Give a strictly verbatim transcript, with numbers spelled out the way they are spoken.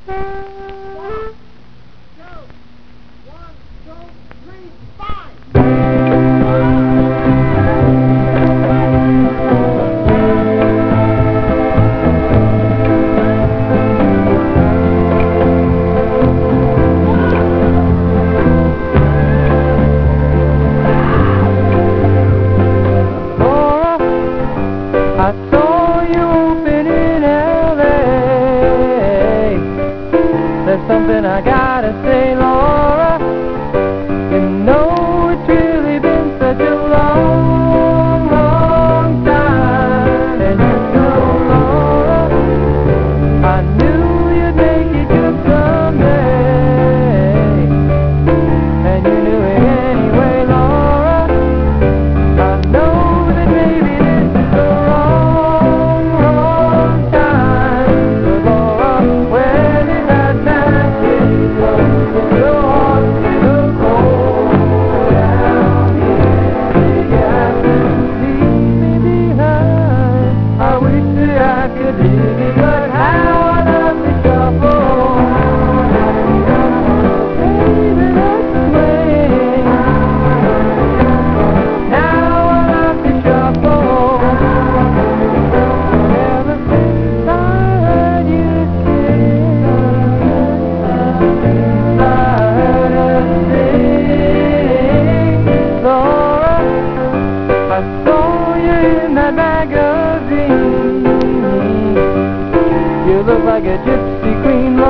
I saw you open in L A. There's something I gotta say, Laura. You know it's really been such a long, long time. And you know, Laura, I knew you'd make it good someday. And you knew it anyway, Laura. I know that maybe this is the wrong, wrong time. But Laura, when it has time, it's close to your heart, it'll go down here. You have to leave me behind. I wish that I could leave it, but how I love to shuffle. Baby, that's the way. Now I love to shuffle. Ever since I heard you sing, I heard her sing. Laura, I saw you in that magazine. You look like a gypsy queen,